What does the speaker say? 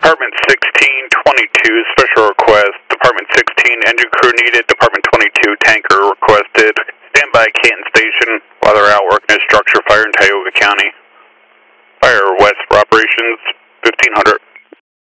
Department 1622, special request. Department 16, engine crew needed. Department 22, tanker requested. Standby Canton Station while they're out working a structure fire in Tioga County. Fire west for operations, 1500.